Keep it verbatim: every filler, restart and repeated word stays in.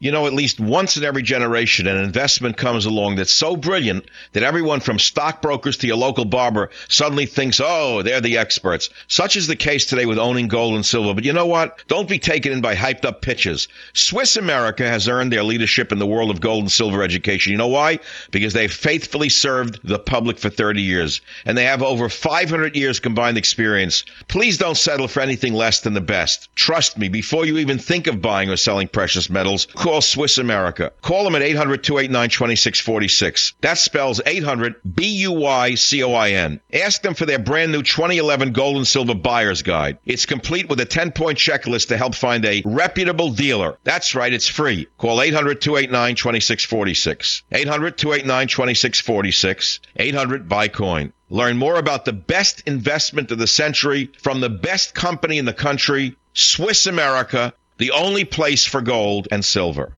You know, at least once in every generation, an investment comes along that's so brilliant that everyone from stockbrokers to your local barber suddenly thinks, oh, they're the experts. Such is the case today with owning gold and silver. But you know what? Don't be taken in by hyped up pitches. Swiss America has earned their leadership in the world of gold and silver education. You know why? Because they've faithfully served the public for thirty years, and they have over five hundred years combined experience. Please don't settle for anything less than the best. Trust me, before you even think of buying or selling precious metals, call Swiss America. Call them at eight hundred, two eight nine, two six four six. That spells eight hundred, B U Y C O I N. Ask them for their brand new twenty eleven Gold and Silver Buyer's Guide. It's complete with a ten-point checklist to help find a reputable dealer. That's right, it's free. Call eight hundred, two eight nine, two six four six. eight hundred, two eight nine, two six four six. eight hundred, buy coin. Learn more about the best investment of the century from the best company in the country, Swiss America, the only place for gold and silver.